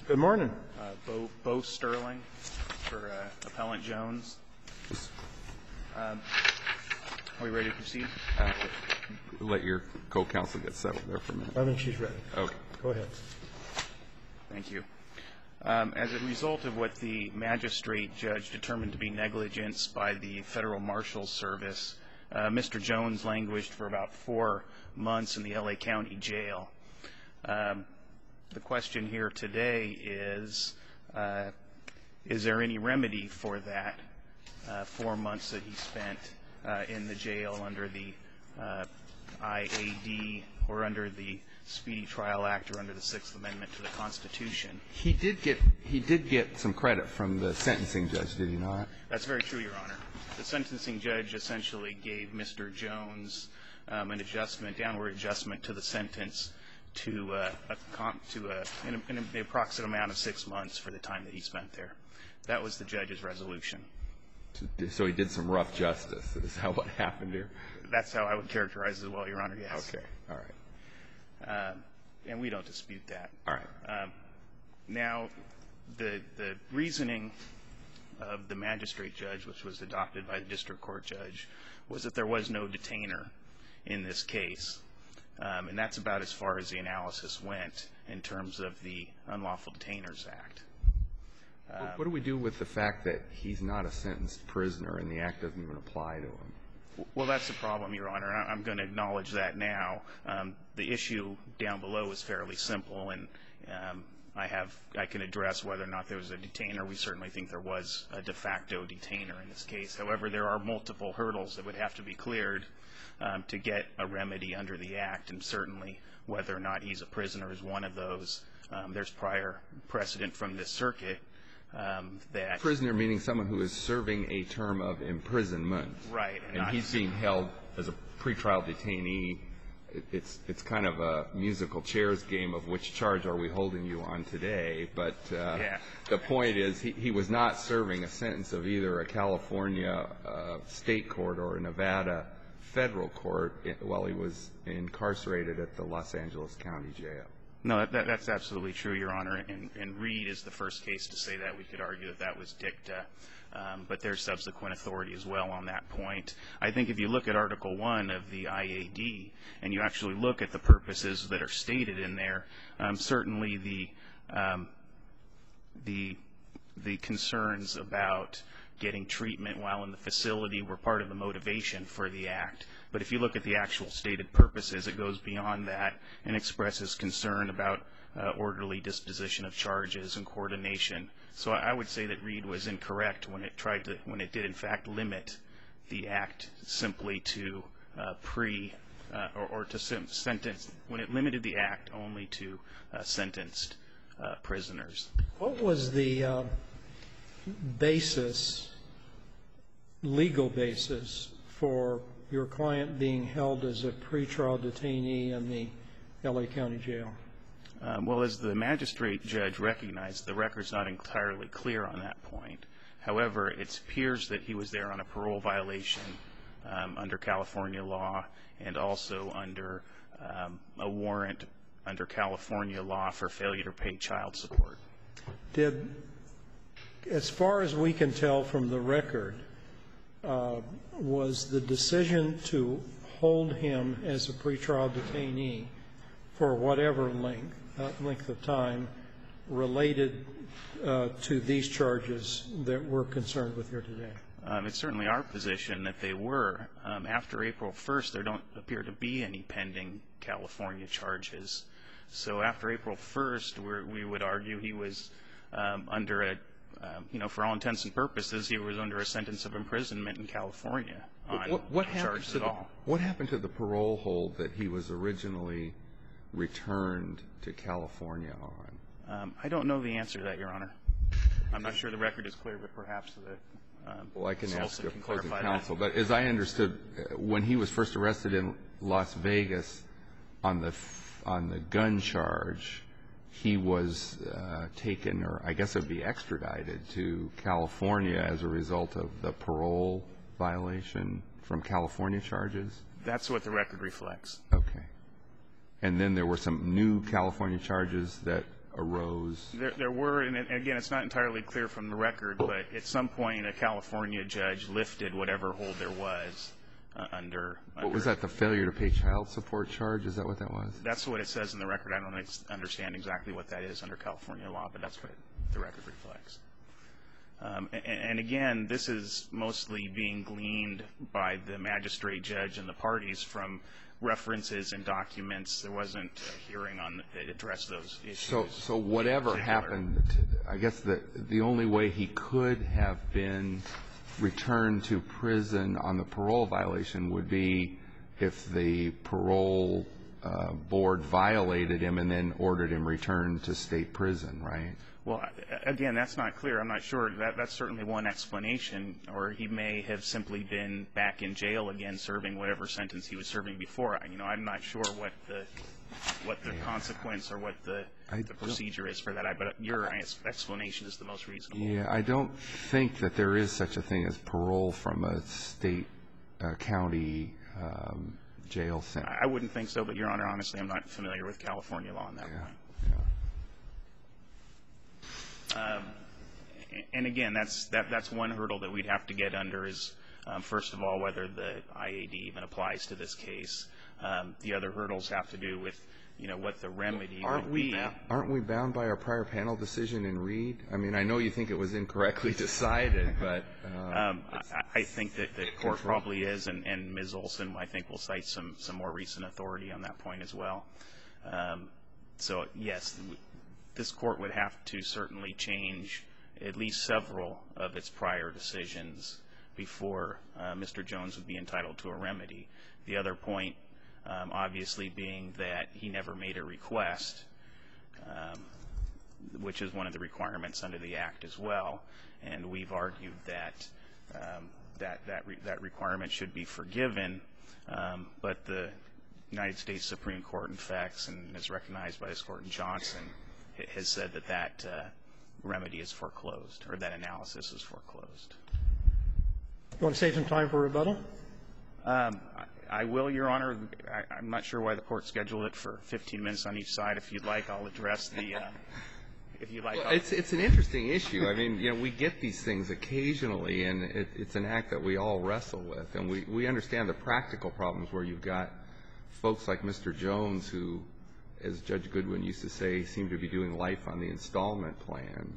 Good morning. Bo Sterling for Appellant Jones. Are we ready to proceed? Let your co-counsel get settled there for a minute. I think she's ready. Okay. Go ahead. Thank you. As a result of what the magistrate judge determined to be negligence by the Federal Marshal's Service, Mr. Jones languished for about 4 months in the L.A. County Jail. The question here today is there any remedy for that 4 months that he spent in the jail under the IAD or under the Speedy Trial Act or under the Sixth Amendment to the Constitution? He did get some credit from the sentencing judge, did he not? That's very true, Your Honor. The sentencing judge essentially gave Mr. Jones an adjustment, downward adjustment to the sentence to an approximate amount of 6 months for the time that he spent there. That was the judge's resolution. So he did some rough justice. Is that what happened here? That's how I would characterize it as well, Your Honor, yes. Okay. All right. And we don't dispute that. All right. Now, the reasoning of the magistrate judge, which was adopted by the district court judge, was that there was no detainer in this case. And that's about as far as the analysis went in terms of the Unlawful Detainers Act. What do we do with the fact that he's not a sentenced prisoner and the act doesn't even apply to him? Well, that's the problem, Your Honor. I'm going to acknowledge that now. The issue down below is fairly simple, and I can address whether or not there was a detainer. We certainly think there was a de facto detainer in this case. However, there are multiple hurdles that would have to be cleared to get a remedy under the Act, and certainly whether or not he's a prisoner is one of those. There's prior precedent from this circuit that... Prisoner meaning someone who is serving a term of imprisonment. Right. And he's being held as a pretrial detainee. It's kind of a musical chairs game of which charge are we holding you on today. But the point is he was not serving a sentence of either a California state court or a Nevada federal court while he was incarcerated at the Los Angeles County Jail. No, that's absolutely true, Your Honor. And Reed is the first case to say that. We could argue that that was dicta. But there's subsequent authority as well on that point. I think if you look at Article I of the IAD and you actually look at the purposes that are stated in there, certainly the concerns about getting treatment while in the facility were part of the motivation for the Act. But if you look at the actual stated purposes, it goes beyond that and expresses concern about orderly disposition of charges and coordination. So I would say that Reed was incorrect when it did in fact limit the Act simply to sentence, when it limited the Act only to sentenced prisoners. What was the legal basis for your client being held as a pretrial detainee in the L.A. County Jail? Well, as the magistrate judge recognized, the record's not entirely clear on that point. However, it appears that he was there on a parole violation under California law and also under a warrant under California law for failure to pay child support. As far as we can tell from the record, was the decision to hold him as a pretrial detainee for whatever length of time related to these charges that we're concerned with here today? It's certainly our position that they were. After April 1st, there don't appear to be any pending California charges. So after April 1st, we would argue he was under a, for all intents and purposes, he was under a sentence of imprisonment in California on no charges at all. What happened to the parole hold that he was originally returned to California on? I don't know the answer to that, Your Honor. I'm not sure the record is clear, but perhaps well, I can ask the opposing clarify counsel. But as I understood, when he was first arrested in Las Vegas on the gun charge, he was taken, or I guess it would be extradited, to California as a result of the parole violation from California charges? That's what the record reflects. Okay. And then there were some new California charges that arose? There were, and again, it's not entirely clear from the record, but at some point a California judge lifted whatever hold there was under. What was that, the failure to pay child support charge? Is that what that was? That's what it says in the record. I don't understand exactly what that is under California law, but that's what the record reflects. And again, this is mostly being gleaned by the magistrate judge and the parties from references and documents. There wasn't a hearing that addressed those issues. So whatever happened, I guess the only way he could have been returned to prison on the parole violation would be if the parole board violated him and then ordered him returned to state prison, right? Well, again, that's not clear. I'm not sure. That's certainly one explanation. Or he may have simply been back in jail again serving whatever sentence he was serving before. I'm not sure what the consequence or what the procedure is for that. But your explanation is the most reasonable. Yeah, I don't think that there is such a thing as parole from a state county jail sentence. I wouldn't think so, but, Your Honor, honestly, I'm not familiar with California law on that point. And again, that's one hurdle that we'd have to get under is, first of all, whether the IAD even applies to this case. The other hurdles have to do with, what the remedy would be. Aren't we bound by our prior panel decision in Reed? I mean, I know you think it was incorrectly decided, but I think that the court probably is, and Ms. Olson, I think, will cite some more recent authority on that point as well. So, yes, this court would have to certainly change at least several of its prior decisions before Mr. Jones would be entitled to a remedy. The other point, obviously, being that he never made a request, which is one of the requirements under the Act as well. And we've argued that that requirement should be forgiven, but the United States Supreme Court, in fact, and as recognized by this court in Johnson, has said that remedy is foreclosed, or that analysis is foreclosed. You want to save some time for rebuttal? I will, Your Honor. I'm not sure why the court scheduled it for 15 minutes on each side. If you'd like, I'll address the if you'd like. Well, it's an interesting issue. I mean, we get these things occasionally, and it's an act that we all wrestle with. And we understand the practical problems where you've got folks like Mr. Jones who, as Judge Goodwin used to say, seem to be doing life on the installment plan.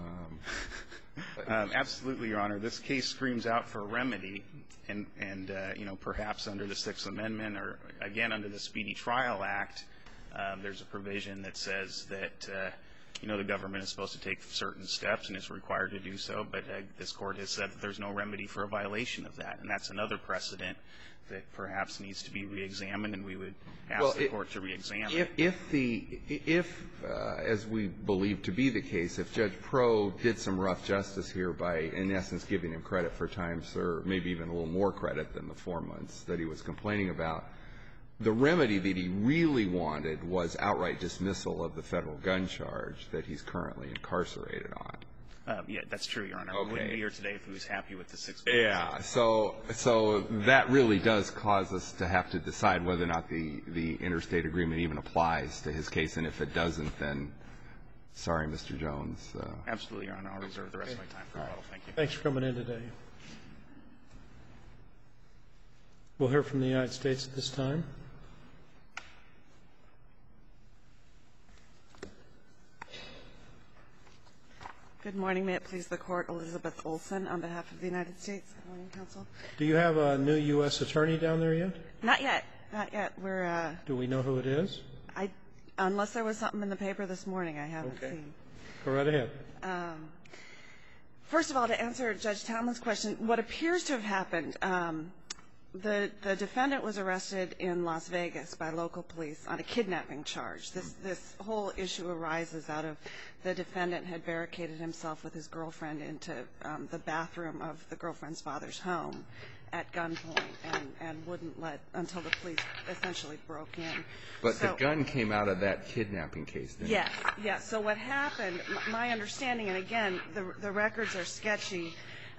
Absolutely, Your Honor. This case screams out for a remedy, and perhaps under the Sixth Amendment or, again, under the Speedy Trial Act, there's a provision that says that, the government is supposed to take certain steps and is required to do so, but this court has said that there's no remedy for a violation of that, and that's another precedent that perhaps needs to be reexamined, and we would ask the court to reexamine. If as we believe to be the case, if Judge Proh did some rough justice here by, in essence, giving him credit for time served, maybe even a little more credit than the 4 months that he was complaining about, the remedy that he really wanted was outright dismissal of the federal gun charge that he's currently incarcerated on. Yeah, that's true, Your Honor. Okay. We wouldn't be here today if he was happy with the 6 months. Yeah, so that really does cause us to have to decide whether or not the interstate agreement even applies to his case, and if it doesn't, then sorry, Mr. Jones. Absolutely, Your Honor. I'll reserve the rest of my time for rebuttal. Thank you. Thanks for coming in today. We'll hear from the United States at this time. Good morning. May it please the Court. Elizabeth Olson on behalf of the United States. Good morning, counsel. Do you have a new U.S. attorney down there yet? Not yet. Not yet. We're Do we know who it is? Unless there was something in the paper this morning, I haven't seen. Go right ahead. First of all, to answer Judge Tomlin's question, what appears to have happened, the defendant was arrested in Las Vegas by local police on a kidnapping charge. This whole issue arises out of the defendant had barricaded himself with his girlfriend into the bathroom of the girlfriend's father's home at gunpoint and wouldn't let until the police essentially broke in. But the gun came out of that kidnapping case, didn't it? Yes. So what happened, my understanding, and again, the records are sketchy,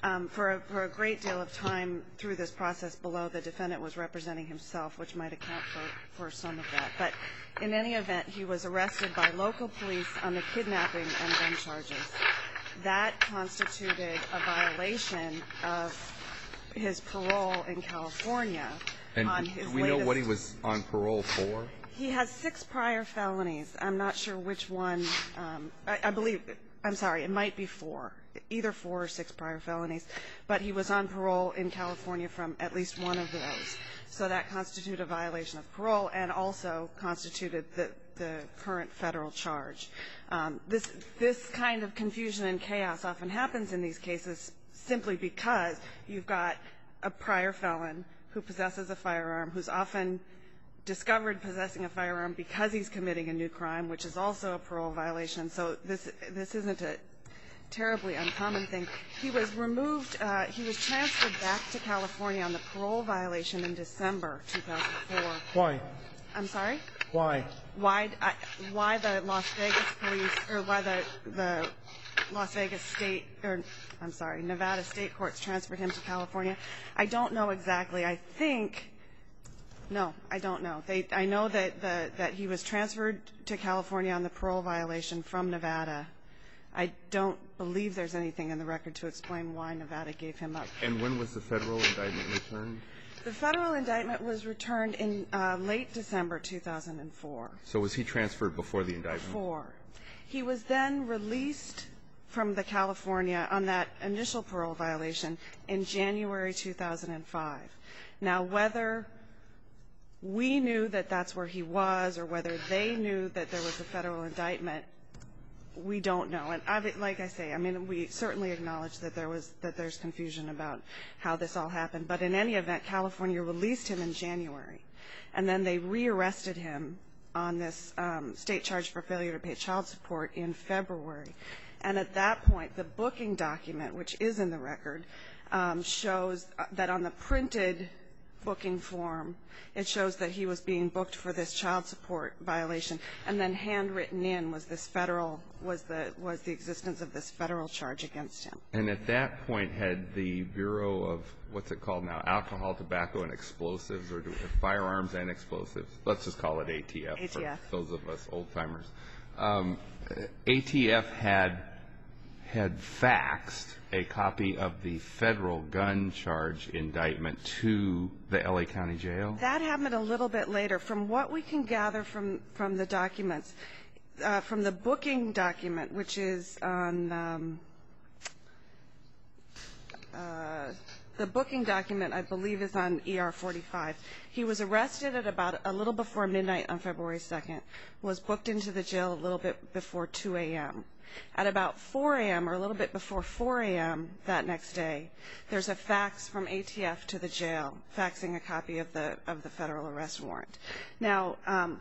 For a great deal of time through this process below, the defendant was representing himself, which might account for some of that. But in any event, he was arrested by local police on the kidnapping and gun charges. That constituted a violation of his parole in California. And do we know what he was on parole for? He has 6 prior felonies. I'm not sure which one. I believe, I'm sorry, it might be 4, either 4 or 6 prior felonies. But he was on parole in California from at least one of those. So that constituted a violation of parole and also constituted the current federal charge. This kind of confusion and chaos often happens in these cases simply because you've got a prior felon who possesses a firearm, who's often discovered possessing a firearm because he's committing a new crime, which is also a parole violation. So this isn't a terribly uncommon thing. He was removed, he was transferred back to California on the parole violation in December 2004. Why? I'm sorry? Why? Why the Las Vegas police, or why the Las Vegas state, or I'm sorry, Nevada state courts transferred him to California. I don't know exactly. I think, no, I don't know. I know that he was transferred to California on the parole violation from Nevada. I don't believe there's anything in the record to explain why Nevada gave him up. And when was the federal indictment returned? The federal indictment was returned in late December 2004. So was he transferred before the indictment? Before. He was then released from the California on that initial parole violation in January 2005. Now, whether we knew that that's where he was or whether they knew that there was a federal indictment, we don't know. And like I say, I mean, we certainly acknowledge that there's confusion about how this all happened. But in any event, California released him in January, and then they rearrested him on this state charge for failure to pay child support in February. And at that point, the booking document, which is in the record, shows that on the printed booking form, it shows that he was being booked for this child support violation, and then handwritten in was this federal, was the existence of this federal charge against him. And at that point, had the Bureau of, what's it called now, Alcohol, Tobacco, and Explosives, or Firearms and Explosives, let's just call it ATF, ATF. for those of us old-timers. ATF had faxed a copy of the federal gun charge indictment to the L.A. County Jail? That happened a little bit later. From what we can gather from the documents, from the booking document, which is on the booking document, I believe, is on ER 45. He was arrested at about a little before midnight on February 2nd, was booked into the jail a little bit before 2 a.m. At about 4 a.m. or a little bit before 4 a.m. that next day, there's a fax from ATF to the jail, faxing a copy of the federal arrest warrant. Now,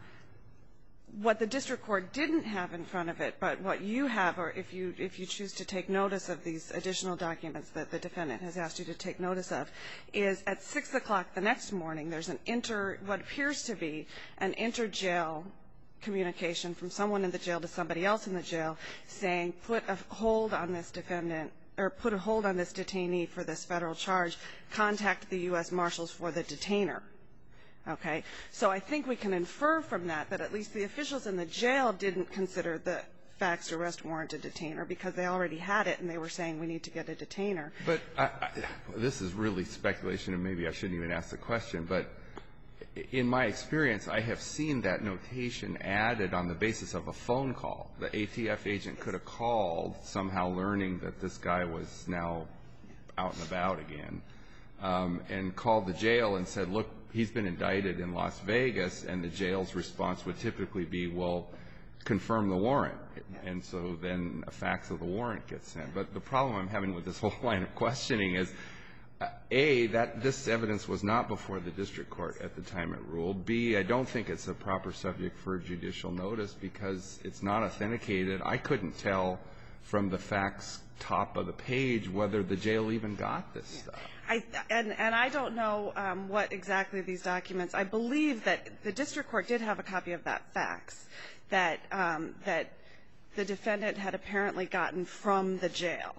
what the district court didn't have in front of it, but what you have, or if you choose to take notice of these additional documents that the defendant has asked you to take notice of, is at 6 o'clock the next morning, there's what appears to be an inter-jail communication from someone in the jail to somebody else in the jail saying, put a hold on this defendant, or put a hold on this detainee for this federal charge, contact the U.S. Marshals for the detainer. Okay? So I think we can infer from that that at least the officials in the jail didn't consider the faxed arrest warrant a detainer because they already had it and they were saying we need to get a detainer. But this is really speculation, and maybe I shouldn't even ask the question, but in my experience, I have seen that notation added on the basis of a phone call. The ATF agent could have called, somehow learning that this guy was now out and about again, and called the jail and said, look, he's been indicted in Las Vegas, and the jail's response would typically be, well, confirm the warrant. And so then a fax of the warrant gets sent. But the problem I'm having with this whole line of questioning is, A, that this evidence was not before the district court at the time it ruled. B, I don't think it's a proper subject for judicial notice because it's not authenticated. I couldn't tell from the fax top of the page whether the jail even got this stuff. And I don't know what exactly these documents. I believe that the district court did have a copy of that fax that the defendant had apparently gotten from the jail.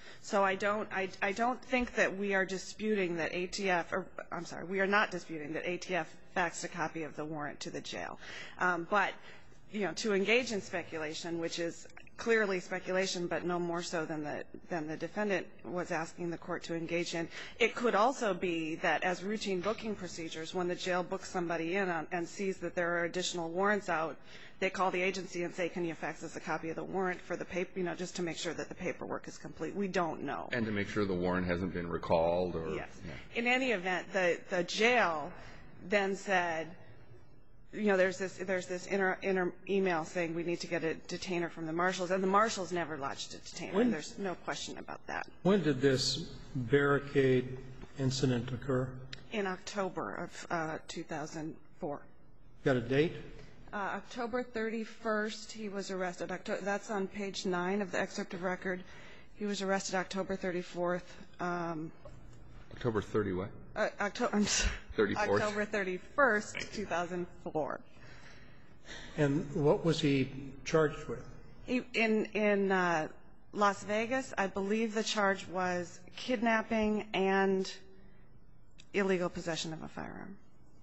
So I don't think that we are disputing that ATF, or I'm sorry, we are not disputing that ATF faxed a copy of the warrant to the jail. But, you know, to engage in speculation, which is clearly speculation, but no more so than the defendant was asking the court to engage in, it could also be that as routine booking procedures, when the jail books somebody in and sees that there are additional warrants out, they call the agency and say, can you fax us a copy of the warrant for the paper, you know, just to make sure that the paperwork is complete. We don't know. And to make sure the warrant hasn't been recalled or... Yes. Yeah. In any event, the jail then said, you know, there's this inner email saying we need to get a detainer from the marshals, and the marshals never lodged a detainer. There's no question about that. When did this barricade incident occur? In October of 2004. Got a date? October 31st, he was arrested. That's on page 9 of the excerpt of record. He was arrested October 34th. October 30 what? I'm sorry. 34th? October 31st, 2004. And what was he charged with? In Las Vegas, I believe the charge was kidnapping and illegal possession of a firearm.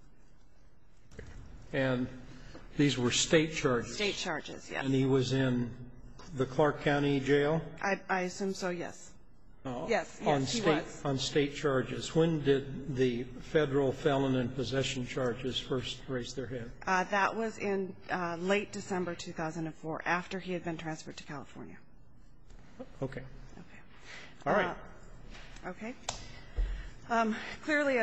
And these were state charges? State charges, yes. And he was in the Clark County Jail? I assume so, yes. Oh, yes, he was. On state charges. When did the federal felon in possession charges first raise their head? That was in late December 2004, after he had been transferred to California. Okay. Okay. All right. Okay. Clearly,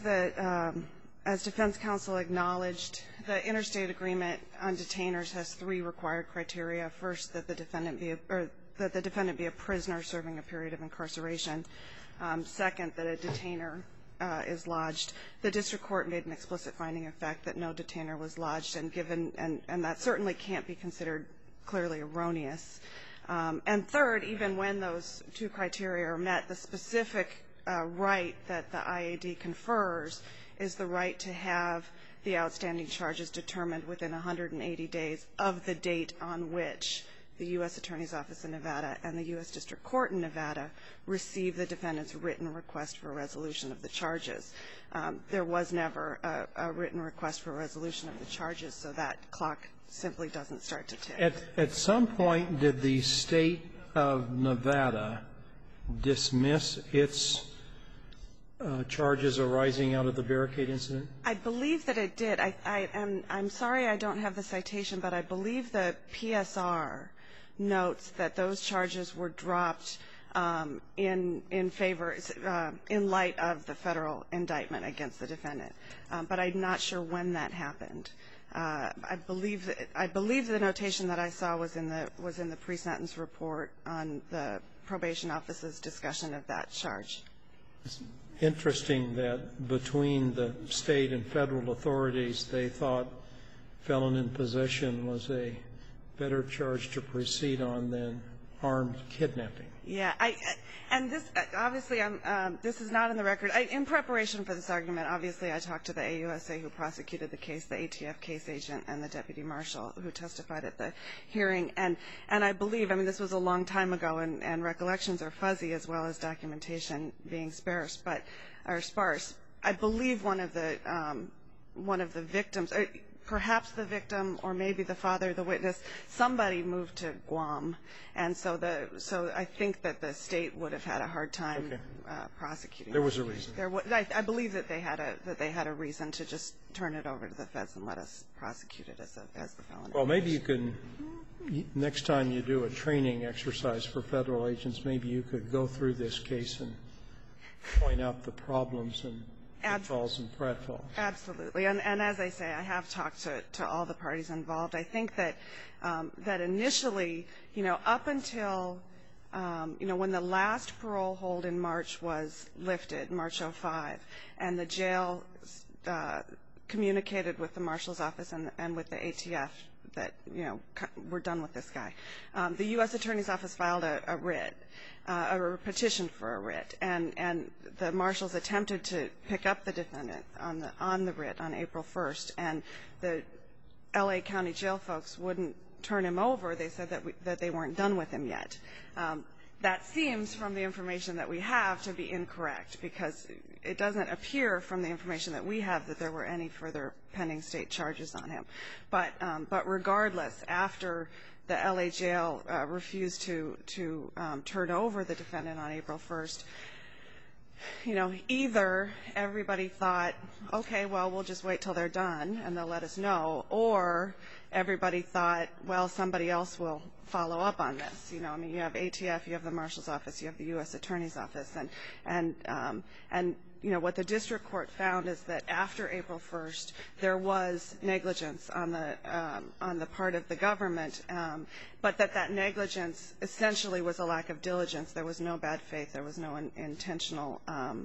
as defense counsel acknowledged, the interstate agreement on detainers has 3 required criteria. First, that the defendant be a prisoner serving a period of incarceration. Second, that a detainer is lodged. The district court made an explicit finding of fact that no detainer was lodged, and that certainly can't be considered clearly erroneous. And third, even when those 2 criteria are met, the specific right that the IAD confers is the right to have the outstanding charges determined within 180 days of the date on which the U.S. Attorney's Office in Nevada and the U.S. District Court in Nevada received the defendant's written request for resolution of the charges. There was never a written request for resolution of the charges, so that clock simply doesn't start to tick. At some point, did the State of Nevada dismiss its charges arising out of the barricade incident? I believe that it did. I'm sorry I don't have the citation, but I believe the PSR notes that those charges were dropped in favor, in light of the federal indictment against the defendant. But I'm not sure when that happened. I believe the notation that I saw was in the pre-sentence report on the probation office's discussion of that charge. It's interesting that between the state and federal authorities, they thought felon in possession was a better charge to proceed on than armed kidnapping. Yeah, and this obviously this is not in the record. In preparation for this argument, obviously I talked to the AUSA who prosecuted the case, the ATF case agent, and the deputy marshal who testified at the hearing. And I believe, I mean, this was a long time ago, and recollections are fuzzy as well as documentation being sparse. I believe one of the victims, perhaps the victim or maybe the father, the witness, somebody moved to Guam, and so I think that the state would have had a hard time prosecuting. There was a reason. I believe that they had a reason to just turn it over to the feds and let us prosecute it as the felony. Well, maybe you can, next time you do a training exercise for federal agents, maybe you could go through this case and point out the problems and pitfalls and pratfalls. Absolutely. And as I say, I have talked to all the parties involved. I think that that initially, up until, when the last parole hold in March was lifted, March 05, and the jail communicated with the marshal's office and with the ATF that, we're done with this guy. The U.S. Attorney's Office filed a writ, a petition for a writ, and the marshals attempted to pick up the defendant on the writ on April 1st, and the L.A. County jail folks wouldn't turn him over. They said that they weren't done with him yet. That seems, from the information that we have, to be incorrect, because it doesn't appear from the information that we have that there were any further pending state charges on him. But regardless, after the L.A. jail refused to turn over the defendant on April 1st, you know, either everybody thought, okay, well, we'll just wait till they're done and they'll let us know, or everybody thought, well, somebody else will follow up on this. You know, I mean, you have ATF, you have the Marshal's Office, you have the U.S. Attorney's Office, and you know, what the district court found is that after April 1st, there was negligence on the part of the government, but that negligence essentially was a lack of diligence. There was no bad faith. There was no intentional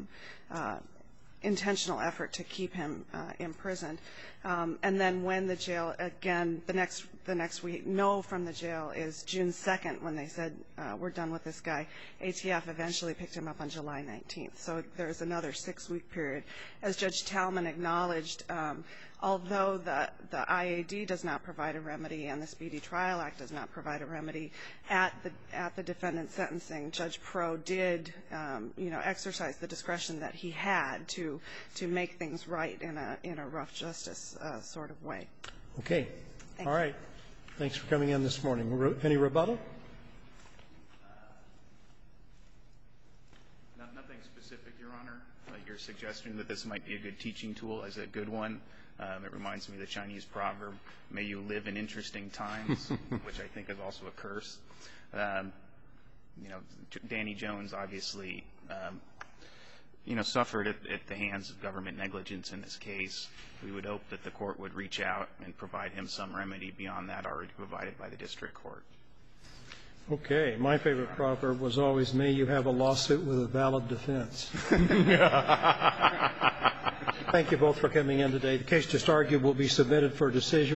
effort to keep him imprisoned. And then when the jail, again, the next we know from the jail is June 2nd, when they said, we're done with this guy. ATF eventually picked him up on July 19th. So there's another 6-week period. As Judge Talman acknowledged, although the IAD does not provide a remedy and the Speedy Trial Act does not provide a remedy, at the defendant's sentencing, Judge Pro did, you know, exercise the discretion that he had to make things right in a rough justice sort of way. Okay. All right. Thanks for coming in this morning. Any rebuttal? Nothing specific, Your Honor. Your suggestion that this might be a good teaching tool is a good one. It reminds me of the Chinese proverb, may you live in interesting times, which I think is also a curse. You know, Danny Jones obviously, you know, suffered at the hands of government negligence in this case. We would hope that the court would reach out and provide him some remedy beyond that already provided by the district court. Okay. My favorite proverb was always, may you have a lawsuit with a valid defense. Thank you both for coming in today. The case just argued will be submitted for decision.